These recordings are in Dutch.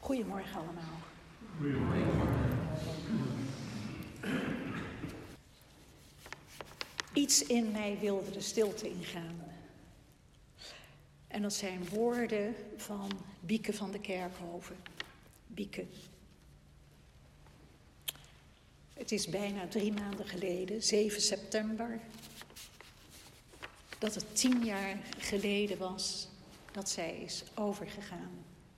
Goedemorgen allemaal. Iets in mij wilde de stilte ingaan. En dat zijn woorden van Bieke van de Kerkhoven. Bieke. Het is bijna 3 maanden geleden, 7 september, dat het 10 jaar geleden was dat zij is overgegaan.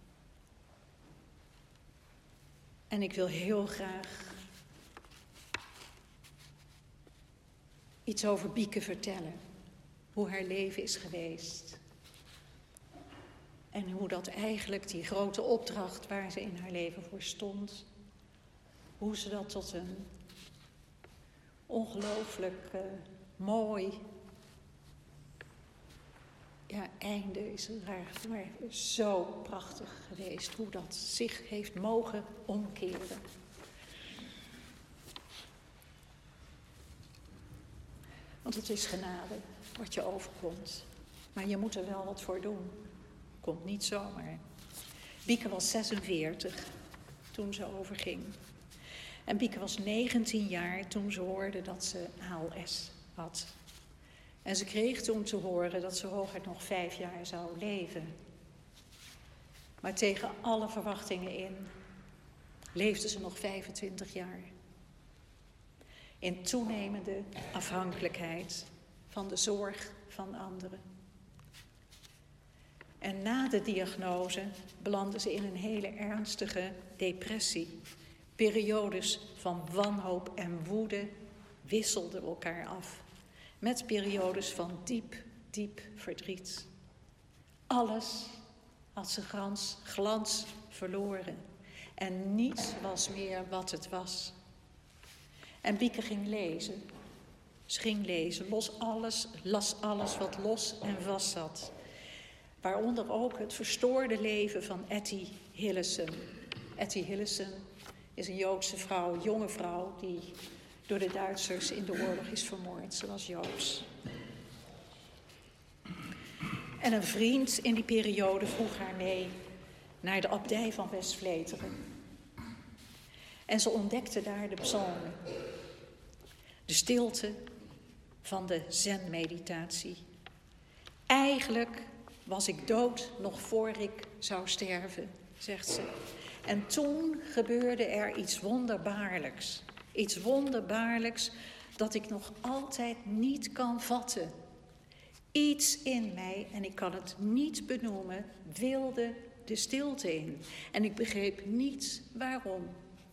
En ik wil heel graag iets over Bieke vertellen. Hoe haar leven is geweest. En hoe dat eigenlijk, die grote opdracht waar ze in haar leven voor stond, hoe ze dat tot een ongelooflijk mooi einde is. Maar zo prachtig geweest hoe dat zich heeft mogen omkeren. Want het is genade wat je overkomt. Maar je moet er wel wat voor doen. Komt niet zomaar. Bieke was 46 toen ze overging. En Bieke was 19 jaar toen ze hoorde dat ze ALS had. En ze kreeg toen te horen dat ze hooguit nog 5 jaar zou leven. Maar tegen alle verwachtingen in leefde ze nog 25 jaar. In toenemende afhankelijkheid van de zorg van anderen. En na de diagnose belandde ze in een hele ernstige depressie. Periodes van wanhoop en woede wisselden elkaar af. Met periodes van diep verdriet. Alles had zijn glans verloren. En niets was meer wat het was. En Bieke ging lezen. Ze ging lezen, las alles wat los en vast zat. Waaronder ook het verstoorde leven van Etty Hillesum. Etty Hillesum is een Joodse vrouw, jonge vrouw, die door de Duitsers in de oorlog is vermoord. Ze was Joods. En een vriend in die periode vroeg haar mee naar de abdij van West-Vleteren. En ze ontdekte daar de psalmen. De stilte van de zen-meditatie. Eigenlijk was ik dood nog voor ik zou sterven, zegt ze. En toen gebeurde er iets wonderbaarlijks. Iets wonderbaarlijks dat ik nog altijd niet kan vatten. Iets in mij, en ik kan het niet benoemen, wilde de stilte in. En ik begreep niet waarom.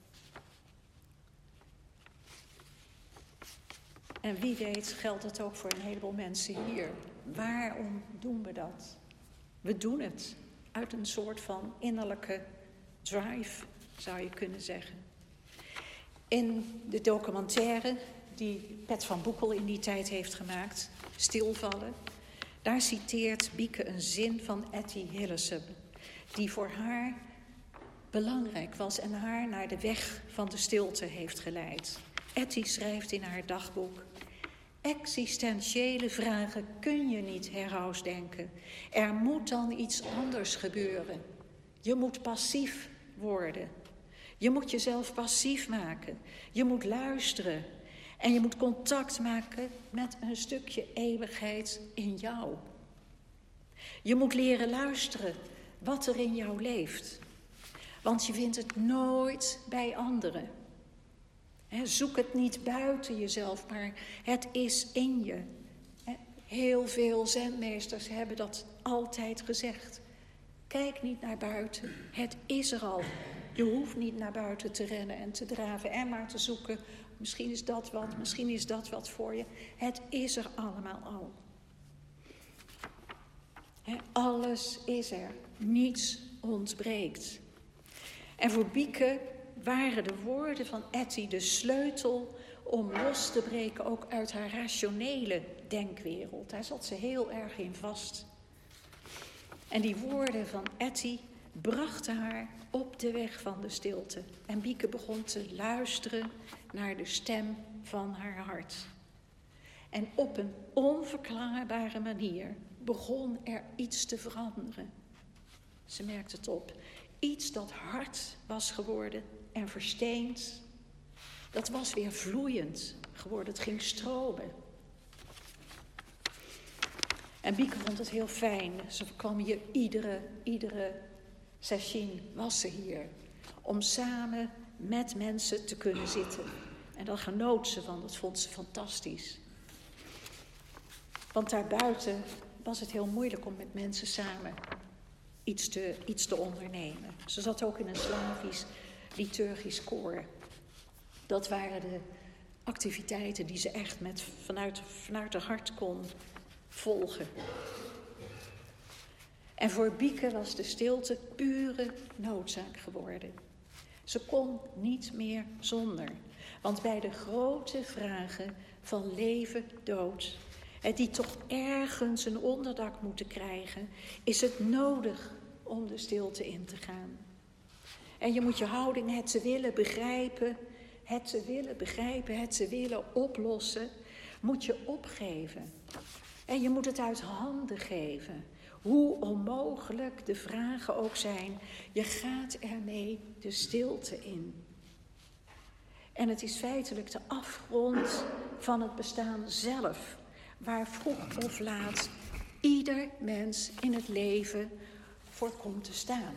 En wie weet geldt het ook voor een heleboel mensen hier. Waarom doen we dat? We doen het uit een soort van innerlijke drive, zou je kunnen zeggen. In de documentaire die Pet van Boekel in die tijd heeft gemaakt, Stilvallen, daar citeert Bieke een zin van Etty Hillesum, die voor haar belangrijk was en haar naar de weg van de stilte heeft geleid. Etty schrijft in haar dagboek: existentiële vragen kun je niet herausdenken. Er moet dan iets anders gebeuren. Je moet passief worden. Je moet jezelf passief maken. Je moet luisteren. En je moet contact maken met een stukje eeuwigheid in jou. Je moet leren luisteren wat er in jou leeft. Want je vindt het nooit bij anderen. Zoek het niet buiten jezelf, maar het is in je. Heel veel zenmeesters hebben dat altijd gezegd. Kijk niet naar buiten, het is er al. Je hoeft niet naar buiten te rennen en te draven en maar te zoeken. Misschien is dat wat voor je. Het is er allemaal al. Alles is er, niets ontbreekt. En voor Bieke waren de woorden van Etty de sleutel om los te breken, ook uit haar rationele denkwereld. Daar zat ze heel erg in vast. En die woorden van Etty brachten haar op de weg van de stilte. En Bieke begon te luisteren naar de stem van haar hart. En op een onverklaarbare manier begon er iets te veranderen. Ze merkte het op. Iets dat hard was geworden en versteend, dat was weer vloeiend geworden. Het ging stromen. En Bieke vond het heel fijn. Ze kwam hier iedere sessie was ze hier. Om samen met mensen te kunnen zitten. En daar genoot ze van, dat vond ze fantastisch. Want daarbuiten was het heel moeilijk om met mensen samen iets te ondernemen. Ze zat ook in een Slavisch liturgisch koor. Dat waren de activiteiten die ze echt vanuit haar hart kon volgen. En voor Bieke was de stilte pure noodzaak geworden. Ze kon niet meer zonder. Want bij de grote vragen van leven, dood, die toch ergens een onderdak moeten krijgen, is het nodig om de stilte in te gaan. En je moet je houding, het te willen begrijpen, het te willen oplossen, moet je opgeven. En je moet het uit handen geven. Hoe onmogelijk de vragen ook zijn, je gaat ermee de stilte in. En het is feitelijk de afgrond van het bestaan zelf, waar vroeg of laat ieder mens in het leven voor komt te staan.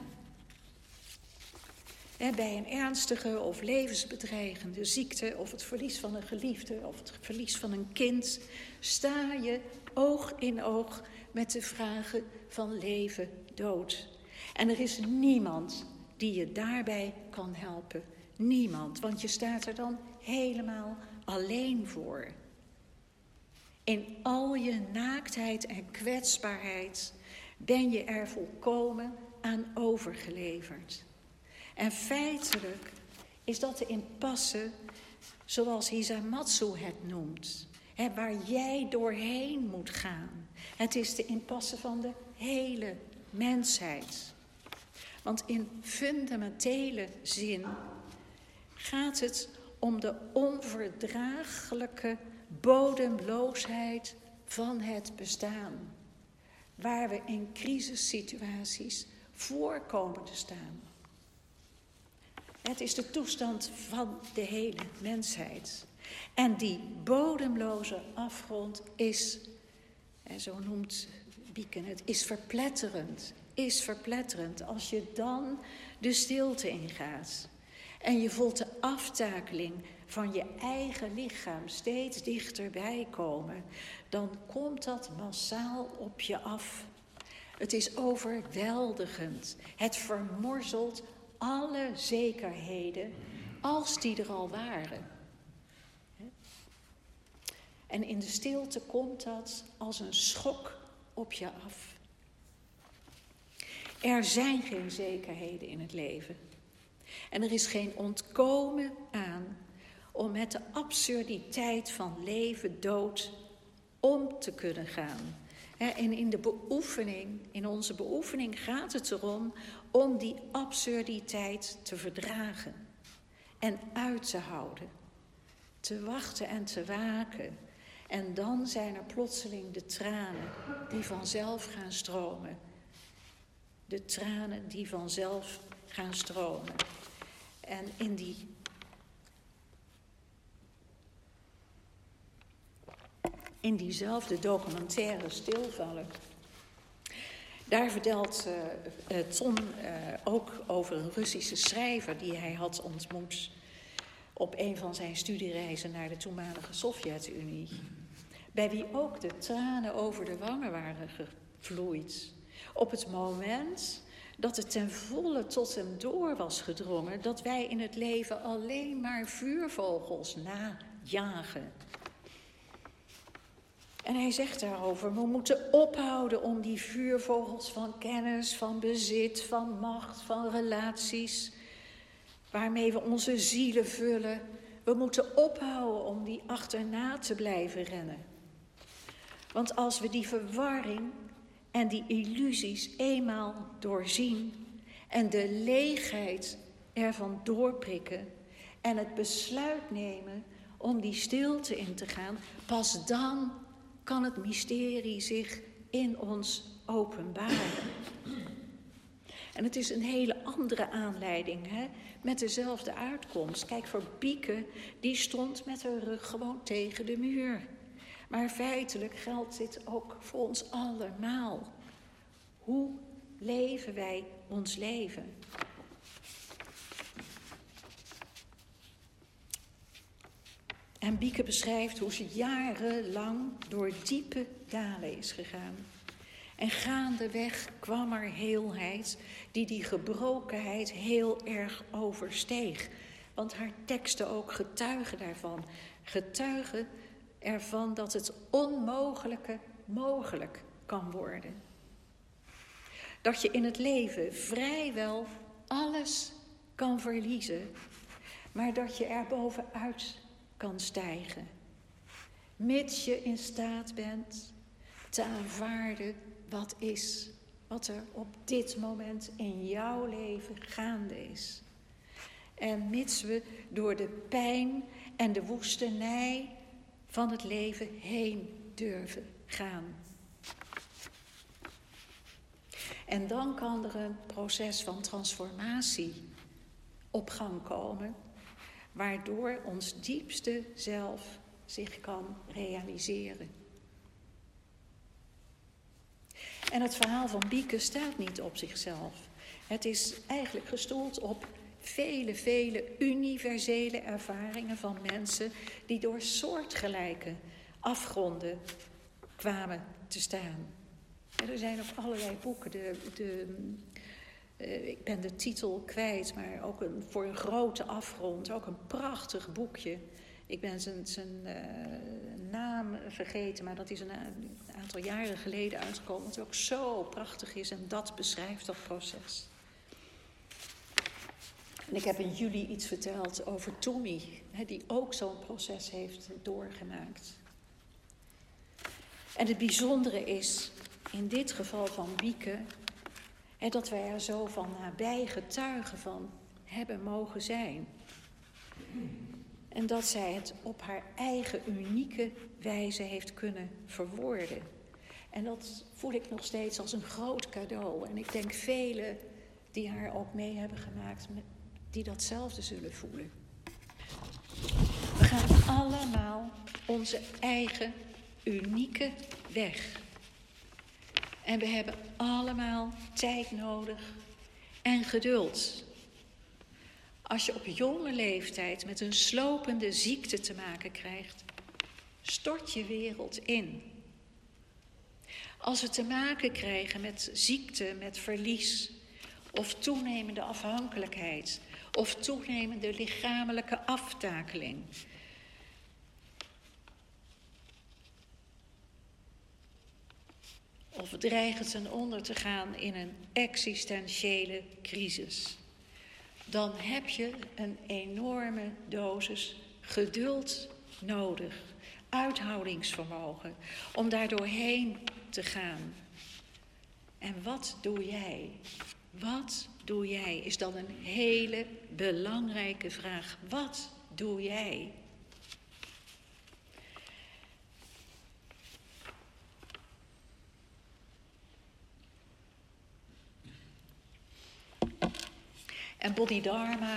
Bij een ernstige of levensbedreigende ziekte, of het verlies van een geliefde, of het verlies van een kind, sta je oog in oog met de vragen van leven, dood. En er is niemand die je daarbij kan helpen. Niemand, want je staat er dan helemaal alleen voor. In al je naaktheid en kwetsbaarheid ben je er volkomen aan overgeleverd. En feitelijk is dat de impasse, zoals Hisamatsu het noemt, waar jij doorheen moet gaan. Het is de impasse van de hele mensheid. Want in fundamentele zin gaat het om de onverdraaglijke bodemloosheid van het bestaan, waar we in crisissituaties voor komen te staan. Het is de toestand van de hele mensheid. En die bodemloze afgrond is, en zo noemt Bieke het, is verpletterend als je dan de stilte ingaat. En je voelt de aftakeling van je eigen lichaam steeds dichterbij komen. Dan komt dat massaal op je af. Het is overweldigend. Het vermorzelt alle zekerheden als die er al waren. En in de stilte komt dat als een schok op je af. Er zijn geen zekerheden in het leven. En er is geen ontkomen aan om met de absurditeit van leven, dood om te kunnen gaan. En in onze beoefening gaat het erom om die absurditeit te verdragen en uit te houden. Te wachten en te waken. En dan zijn er plotseling de tranen die vanzelf gaan stromen. De tranen die vanzelf gaan stromen. En in diezelfde documentaire Stilvallen, daar vertelt Ton ook over een Russische schrijver die hij had ontmoet op een van zijn studiereizen naar de toenmalige Sovjet-Unie. Bij wie ook de tranen over de wangen waren gevloeid. Op het moment dat het ten volle tot hem door was gedrongen dat wij in het leven alleen maar vuurvogels najagen. En hij zegt daarover, we moeten ophouden om die vuurvogels van kennis, van bezit, van macht, van relaties, waarmee we onze zielen vullen. We moeten ophouden om die achterna te blijven rennen. Want als we die verwarring en die illusies eenmaal doorzien en de leegheid ervan doorprikken en het besluit nemen om die stilte in te gaan, pas dan kan het mysterie zich in ons openbaren. En het is een hele andere aanleiding, hè? Met dezelfde uitkomst. Kijk, voor Bieke, die stond met haar rug gewoon tegen de muur. Maar feitelijk geldt dit ook voor ons allemaal. Hoe leven wij ons leven? En Bieke beschrijft hoe ze jarenlang door diepe dalen is gegaan. En gaandeweg kwam er heelheid die gebrokenheid heel erg oversteeg. Want haar teksten ook getuigen daarvan. Getuigen ervan dat het onmogelijke mogelijk kan worden. Dat je in het leven vrijwel alles kan verliezen, maar dat je er bovenuit kan stijgen. Mits je in staat bent te aanvaarden wat is, wat er op dit moment in jouw leven gaande is. En mits we door de pijn en de woestenij van het leven heen durven gaan. En dan kan er een proces van transformatie op gang komen, waardoor ons diepste zelf zich kan realiseren. En het verhaal van Bieke staat niet op zichzelf. Het is eigenlijk gestoeld op vele universele ervaringen van mensen die door soortgelijke afgronden kwamen te staan. En er zijn ook allerlei boeken. Ik ben de titel kwijt, maar ook voor een grote afgrond. Ook een prachtig boekje. Ik ben zijn naam vergeten, maar dat is een aantal jaren geleden uitgekomen. Wat ook zo prachtig is en dat beschrijft dat proces. En ik heb in juli iets verteld over Tommy, die ook zo'n proces heeft doorgemaakt. En het bijzondere is, in dit geval van Bieke, dat wij er zo van nabij getuigen van hebben mogen zijn. En dat zij het op haar eigen unieke wijze heeft kunnen verwoorden. En dat voel ik nog steeds als een groot cadeau. En ik denk velen die haar ook mee hebben gemaakt, die datzelfde zullen voelen. We gaan allemaal onze eigen unieke weg. En we hebben allemaal tijd nodig en geduld. Als je op jonge leeftijd met een slopende ziekte te maken krijgt, stort je wereld in. Als we te maken krijgen met ziekte, met verlies, of toenemende afhankelijkheid, of toenemende lichamelijke aftakeling, of we dreigen ten onder te gaan in een existentiële crisis, dan heb je een enorme dosis geduld nodig, uithoudingsvermogen, om daar doorheen te gaan. En wat doe jij? Wat doe jij? Is dan een hele belangrijke vraag. Wat doe jij? En Bodhidharma,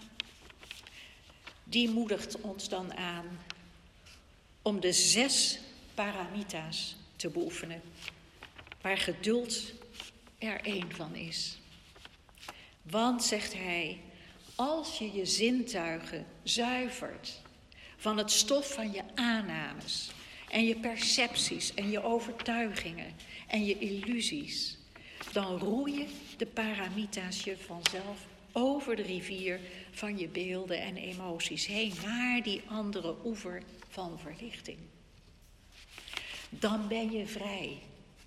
die moedigt ons dan aan om de 6 paramita's te beoefenen, waar geduld er één van is. Want, zegt hij, als je je zintuigen zuivert van het stof van je aannames en je percepties en je overtuigingen en je illusies, dan roeien de paramita's je vanzelf over de rivier van je beelden en emoties heen, naar die andere oever van verlichting. Dan ben je vrij.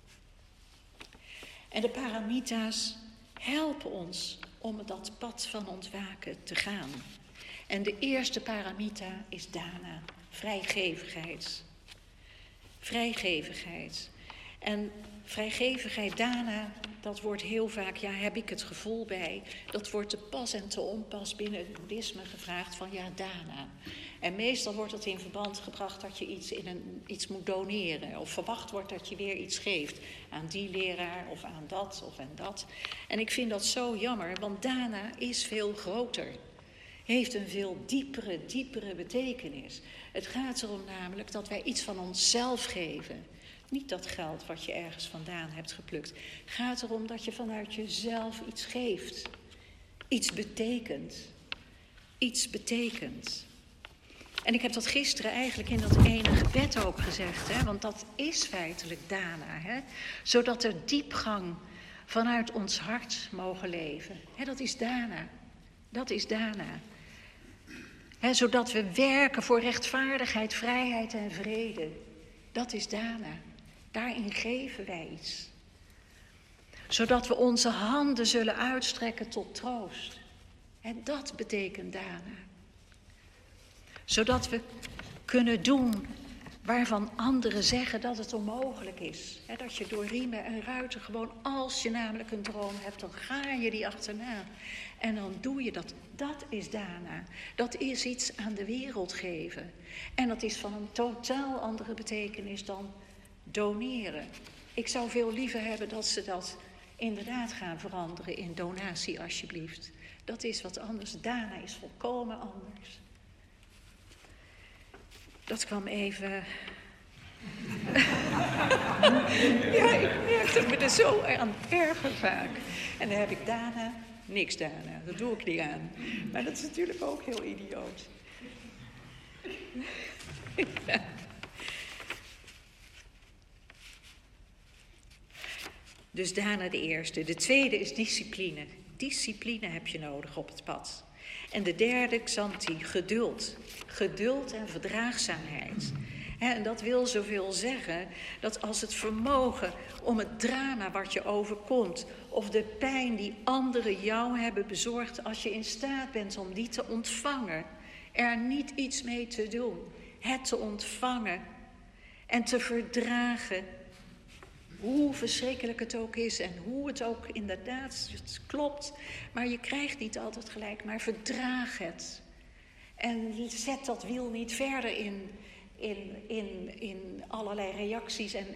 En de paramita's helpen ons om dat pad van ontwaken te gaan. En de eerste paramita is dana, vrijgevigheid. Vrijgevigheid. En vrijgevigheid, Dana, dat wordt heel vaak, ja, heb ik het gevoel bij. Dat wordt te pas en te onpas binnen het boeddhisme gevraagd van, ja, Dana. En meestal wordt het in verband gebracht dat je iets moet doneren. Of verwacht wordt dat je weer iets geeft aan die leraar of aan dat of aan dat. En ik vind dat zo jammer, want Dana is veel groter. Heeft een veel diepere betekenis. Het gaat erom namelijk dat wij iets van onszelf geven. Niet dat geld wat je ergens vandaan hebt geplukt. Het gaat erom dat je vanuit jezelf iets geeft. Iets betekent. Iets betekent. En ik heb dat gisteren eigenlijk in dat ene gebed ook gezegd. Hè? Want dat is feitelijk Dana. Hè? Zodat er diepgang vanuit ons hart mogen leven. Hè, dat is Dana. Dat is Dana. Hè, zodat we werken voor rechtvaardigheid, vrijheid en vrede. Dat is Dana. Daarin geven wij iets. Zodat we onze handen zullen uitstrekken tot troost. En dat betekent Dana. Zodat we kunnen doen waarvan anderen zeggen dat het onmogelijk is. He, dat je door riemen en ruiten gewoon, als je namelijk een droom hebt, dan ga je die achterna. En dan doe je dat. Dat is Dana. Dat is iets aan de wereld geven. En dat is van een totaal andere betekenis dan doneren. Ik zou veel liever hebben dat ze dat inderdaad gaan veranderen in donatie, alsjeblieft. Dat is wat anders. Dana is volkomen anders. Dat kwam even. Ja, ik merk dat me er zo aan erger vaak. En dan heb ik Dana, niks Dana. Dat doe ik niet aan. Maar dat is natuurlijk ook heel idioot. Ja. Dus Dana de eerste. De tweede is discipline. Discipline heb je nodig op het pad. En de derde, Xanthi, geduld. Geduld en verdraagzaamheid. En dat wil zoveel zeggen dat als het vermogen om het drama wat je overkomt, of de pijn die anderen jou hebben bezorgd, als je in staat bent om die te ontvangen, er niet iets mee te doen, het te ontvangen en te verdragen, hoe verschrikkelijk het ook is en hoe het ook inderdaad, het klopt, maar je krijgt niet altijd gelijk, maar verdraag het. En zet dat wiel niet verder in allerlei reacties en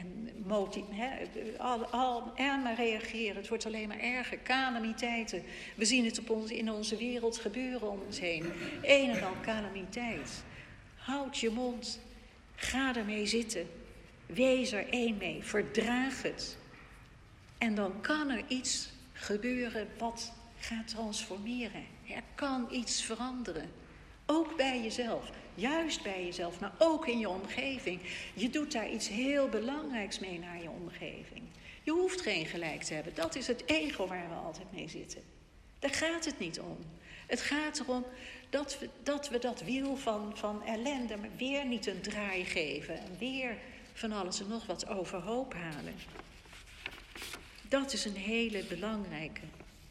maar reageren. Het wordt alleen maar erger. Calamiteiten. We zien het in onze wereld gebeuren om ons heen. Een en al calamiteit. Houd je mond. Ga ermee zitten. Wees er één mee. Verdraag het. En dan kan er iets gebeuren wat gaat transformeren. Er kan iets veranderen. Ook bij jezelf. Juist bij jezelf, maar ook in je omgeving. Je doet daar iets heel belangrijks mee naar je omgeving. Je hoeft geen gelijk te hebben. Dat is het ego waar we altijd mee zitten. Daar gaat het niet om. Het gaat erom dat we dat wiel van ellende maar weer niet een draai geven. En weer van alles en nog wat overhoop halen. Dat is een hele belangrijke.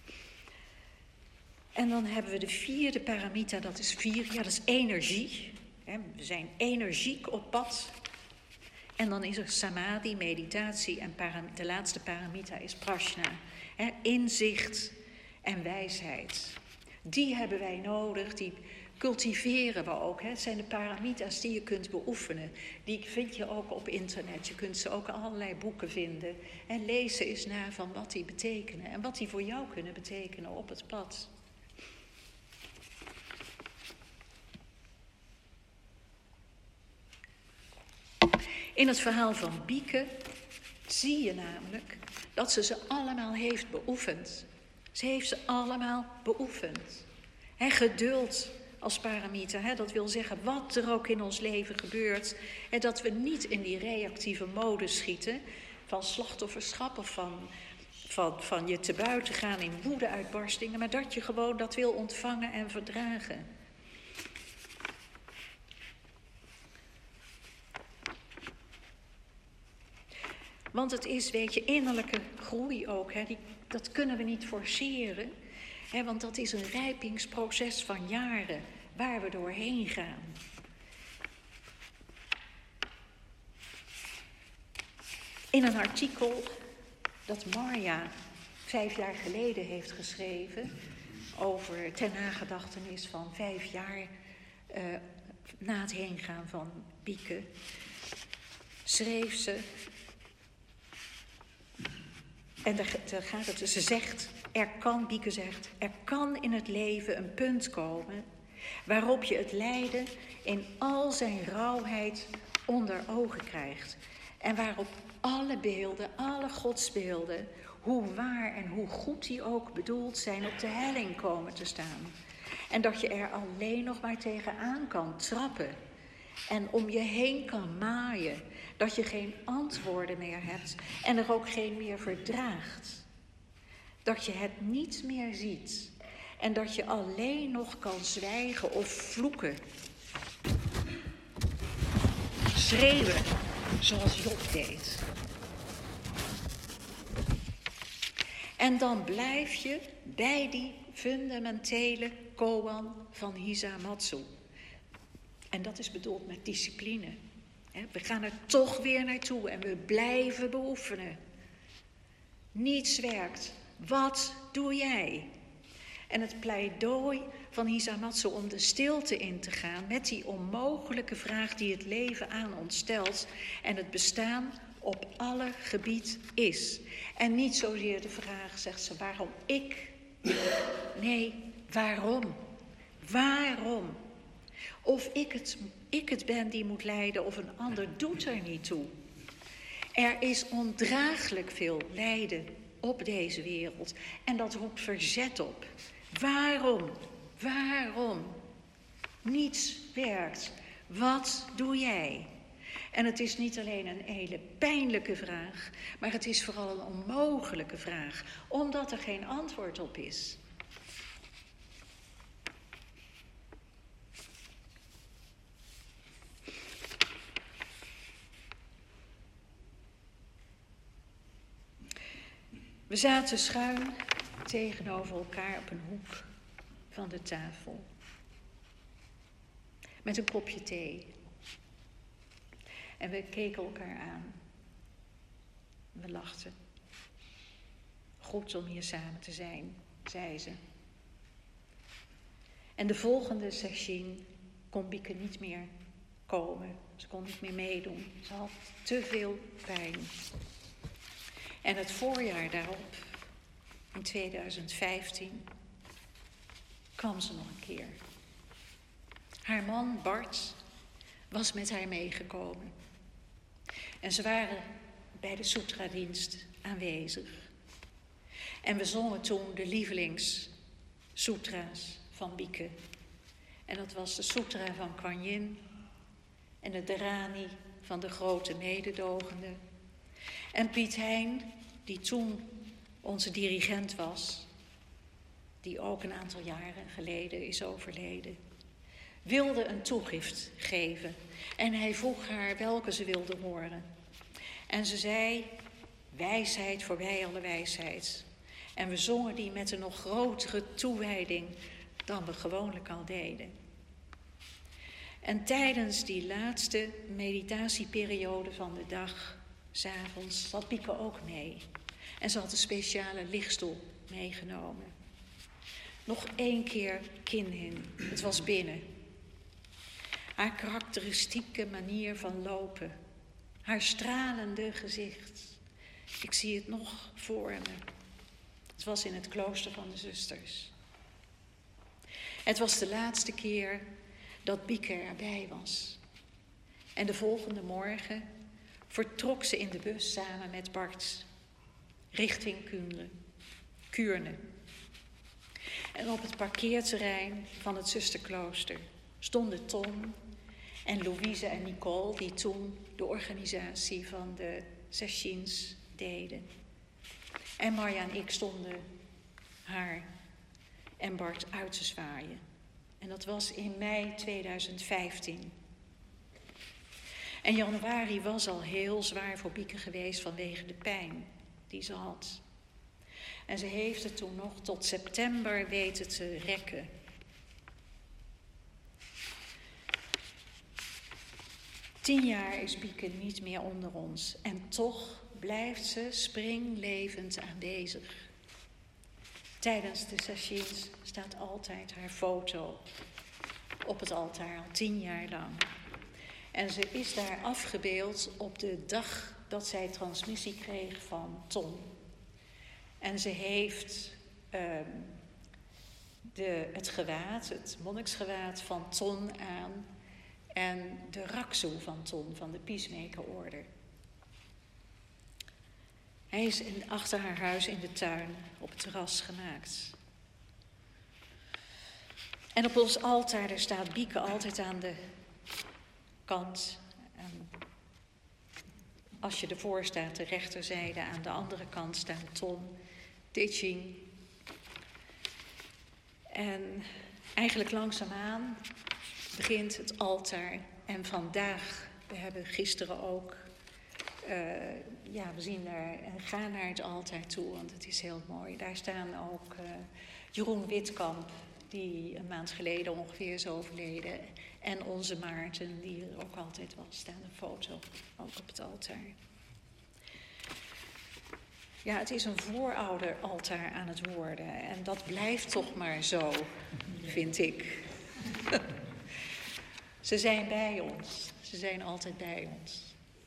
En dan hebben we de vierde paramita, dat is 4. Ja, dat is energie. We zijn energiek op pad. En dan is er samadhi, meditatie. En de laatste paramita is prajna. Inzicht en wijsheid. Die hebben wij nodig, die cultiveren we ook. Het zijn de paramita's die je kunt beoefenen. Die vind je ook op internet. Je kunt ze ook in allerlei boeken vinden. En lees eens na van wat die betekenen. En wat die voor jou kunnen betekenen op het pad. In het verhaal van Bieke zie je namelijk dat ze allemaal heeft beoefend. Ze heeft ze allemaal beoefend. Geduld als paramita, dat wil zeggen wat er ook in ons leven gebeurt. Dat we niet in die reactieve mode schieten van slachtofferschap of van je te buiten gaan in woede-uitbarstingen. Maar dat je gewoon dat wil ontvangen en verdragen. Want het is, weet je, innerlijke groei ook. Dat kunnen we niet forceren. Want dat is een rijpingsproces van jaren waar we doorheen gaan. In een artikel dat Marja 5 jaar geleden heeft geschreven over ter nagedachtenis van 5 jaar na het heengaan van Bieke, schreef ze, en daar gaat het, ze zegt, Bieke zegt, er kan in het leven een punt komen waarop je het lijden in al zijn rauwheid onder ogen krijgt. En waarop alle beelden, alle godsbeelden, hoe waar en hoe goed die ook bedoeld zijn, op de helling komen te staan. En dat je er alleen nog maar tegenaan kan trappen en om je heen kan maaien. Dat je geen antwoorden meer hebt en er ook geen meer verdraagt. Dat je het niet meer ziet en dat je alleen nog kan zwijgen of vloeken. Schreeuwen, zoals Job deed. En dan blijf je bij die fundamentele koan van Hisamatsu. En dat is bedoeld met discipline. We gaan er toch weer naartoe en we blijven beoefenen. Niets werkt. Wat doe jij? En het pleidooi van Hisamatsu om de stilte in te gaan met die onmogelijke vraag die het leven aan ons stelt en het bestaan op alle gebied is. En niet zozeer de vraag, zegt ze, waarom ik? Nee, waarom? Waarom? Of ik het ben die moet lijden of een ander doet er niet toe. Er is ondraaglijk veel lijden op deze wereld en dat roept verzet op. Waarom? Waarom? Niets werkt. Wat doe jij? En het is niet alleen een hele pijnlijke vraag, maar het is vooral een onmogelijke vraag, omdat er geen antwoord op is. We zaten schuin tegenover elkaar op een hoek van de tafel. Met een kopje thee. En we keken elkaar aan. We lachten. Goed om hier samen te zijn, zei ze. En de volgende session kon Bieke niet meer komen. Ze kon niet meer meedoen. Ze had te veel pijn. En het voorjaar daarop, in 2015, kwam ze nog een keer. Haar man Bart was met haar meegekomen. En ze waren bij de Sutra-dienst aanwezig. En we zongen toen de lievelingssutra's van Bieke. En dat was de Sutra van Kuan Yin en de Dharani van de grote mededogende. En Piet Hein, die toen onze dirigent was, die ook een aantal jaren geleden is overleden, wilde een toegift geven. En hij vroeg haar welke ze wilde horen. En ze zei, wijsheid voorbij alle wijsheid. En we zongen die met een nog grotere toewijding dan we gewoonlijk al deden. En tijdens die laatste meditatieperiode van de dag, 's avonds, zat Bieke ook mee. En ze had een speciale lichtstoel meegenomen. Nog 1 keer kin in. Het was binnen. Haar karakteristieke manier van lopen. Haar stralende gezicht. Ik zie het nog voor me. Het was in het klooster van de zusters. Het was de laatste keer dat Bieke erbij was. En de volgende morgen vertrok ze in de bus samen met Bart richting Kuurne. En op het parkeerterrein van het zusterklooster stonden Tom en Louise en Nicole, die toen de organisatie van de sessions deden. En Marja en ik stonden haar en Bart uit te zwaaien. En dat was in mei 2015. En januari was al heel zwaar voor Bieke geweest vanwege de pijn die ze had. En ze heeft het toen nog tot september weten te rekken. ...10 jaar is Bieke niet meer onder ons. En toch blijft ze springlevend aanwezig. Tijdens de sessies staat altijd haar foto op het altaar, al 10 jaar lang. En ze is daar afgebeeld op de dag dat zij transmissie kreeg van Ton. En ze heeft het gewaad, het monniksgewaad van Ton aan en de raksoe van Ton, van de Peacemaker-orde. Hij is achter haar huis in de tuin op het terras gemaakt. En op ons altaar daar staat Bieke altijd aan de kant. En als je ervoor staat, de rechterzijde, aan de andere kant staan Ton, Teaching. En eigenlijk langzaamaan begint het altaar. En vandaag, we hebben gisteren ook, we zien daar en gaan naar het altaar toe, want het is heel mooi. Daar staan ook Jeroen Witkamp, die een maand geleden ongeveer is overleden. En onze Maarten, die er ook altijd was, staan een foto ook op het altaar. Ja, het is een voorouderaltaar aan het worden. En dat blijft toch maar zo, vind ik. Ze zijn bij ons. Ze zijn altijd bij ons.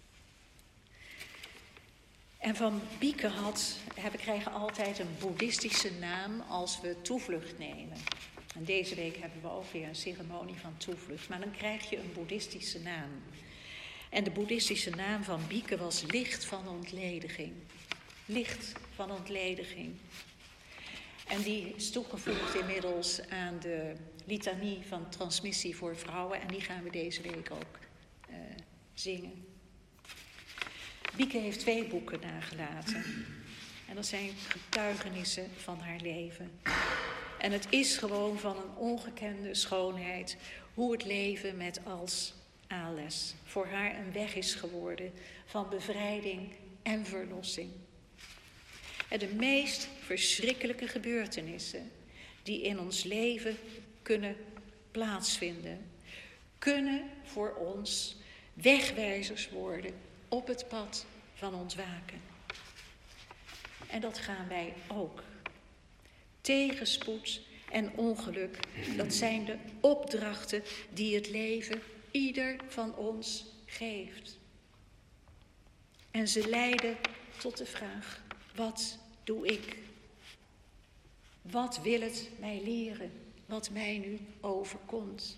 En van Bieke we krijgen altijd een boeddhistische naam als we toevlucht nemen. En deze week hebben we ook weer een ceremonie van toevlucht. Maar dan krijg je een boeddhistische naam. En de boeddhistische naam van Bieke was licht van ontlediging. Licht van ontlediging. En die is toegevoegd inmiddels aan de litanie van transmissie voor vrouwen. En die gaan we deze week ook zingen. Bieke heeft 2 boeken nagelaten. En dat zijn getuigenissen van haar leven. En het is gewoon van een ongekende schoonheid hoe het leven met als ALS voor haar een weg is geworden van bevrijding en verlossing. En de meest verschrikkelijke gebeurtenissen die in ons leven kunnen plaatsvinden, kunnen voor ons wegwijzers worden op het pad van ontwaken. En dat gaan wij ook. Tegenspoed en ongeluk, dat zijn de opdrachten die het leven ieder van ons geeft. En ze leiden tot de vraag, wat doe ik? Wat wil het mij leren, wat mij nu overkomt?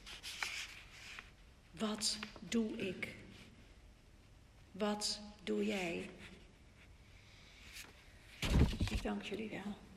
Wat doe ik? Wat doe jij? Ik dank jullie wel.